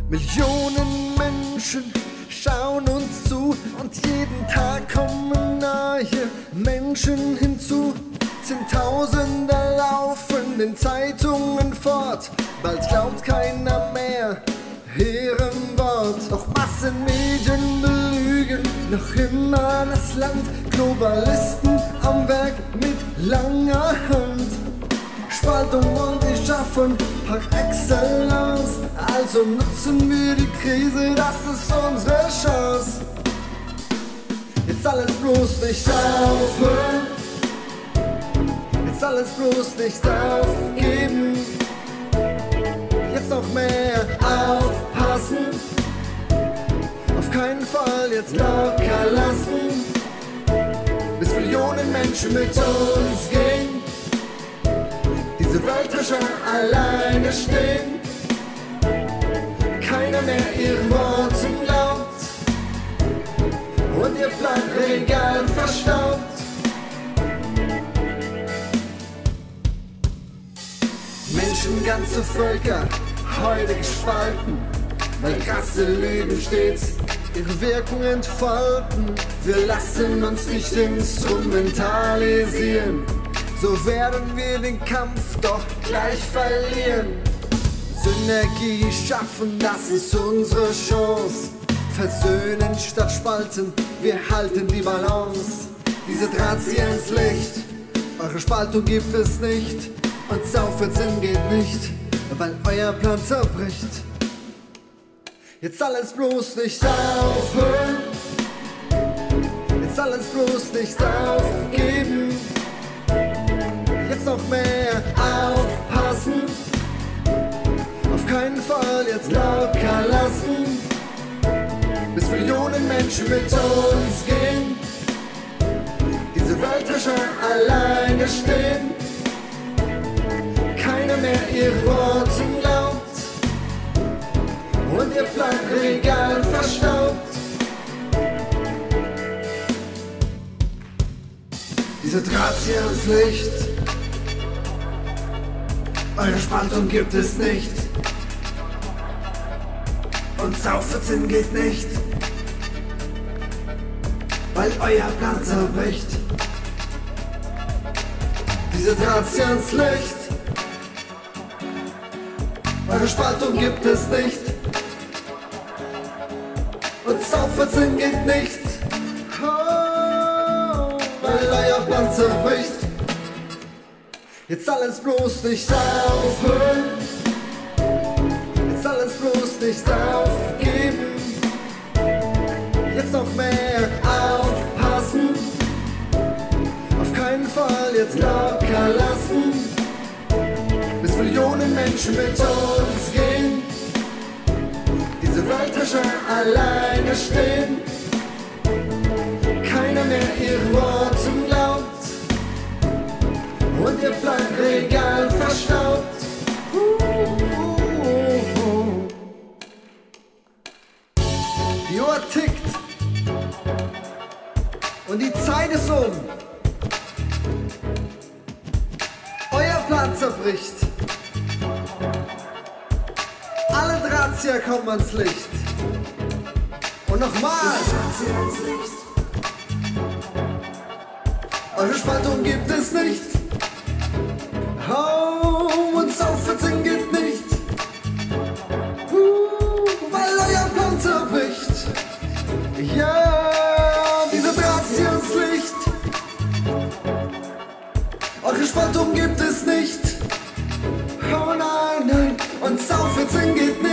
Millionen Menschen schauen uns zu und jeden Tag kommen neue Menschen hinzu. Zehntausende laufen in Zeitungen fort, bald glaubt keiner mehr ihrem Wort. Doch Massenmedien belügen noch immer das Land, Globalisten am Werk mit langer Hand. Spaltung und ich schaffen par excellence, also nutzen wir die Krise, das ist unsere Chance. Jetzt alles bloß nicht aufhören, jetzt alles bloß nicht aufgeben, jetzt noch mehr aufpassen, auf keinen Fall jetzt locker lassen, bis Millionen Menschen mit uns gehen, diese Weltherrscher alleine stehen, keiner mehr ihren Worten glaubt und ihr Planregal verstaubt. Menschen, ganze Völker, heute gespalten, weil krasse Lügen stets ihre Wirkung entfalten. Wir lassen uns nicht instrumentalisieren, so werden wir den Kampf doch gleich verlieren. Synergie schaffen, das ist unsere Chance. Versöhnen statt spalten, wir halten die Balance. Diese Drahtzieher ins Licht, eure Spaltung gibt es nicht. Und Saufwärtssinn geht nicht, weil euer Plan zerbricht. Jetzt alles bloß nicht aufhören, jetzt alles bloß nicht aufgeben, jetzt noch mehr aufpassen, auf keinen Fall jetzt locker lassen, bis Millionen Menschen mit uns gehen, diese Weltherrscher alleine stehen, keiner mehr ihren Worten glaubt und ihr Planregal verstaubt. Diese Drahtzieher ins Licht, eure Spaltung gibt es nicht und Saufwärtssinn geht nicht, weil euer Plan zerbricht. Diese Drahtzieher ins Licht, eure Spaltung gibt es nicht und Saufwärtssinn geht nicht, oh, weil euer Plan zerbricht. Jetzt alles bloß nicht aufhören, jetzt alles bloß nicht aufgeben, jetzt noch mehr aufpassen, auf keinen Fall jetzt locker lassen, bis Millionen Menschen mit uns gehen, diese Weltherrscher alleine stehen, keiner mehr ihren Worten glaubt und ihr Planregal verstaubt. Die Uhr tickt und die Zeit ist um. Euer Plan zerbricht. Alle Drahtzieher kommen ans Licht. Und nochmal. Eure Spaltung gibt es nicht. Oh, und Saufwärtssinn geht nicht. Weil euer Plan zerbricht. Ja, diese Drahtzieher ins Licht. Eure Spaltung gibt es nicht. Oh nein, nein, und Saufwärtssinn geht nicht.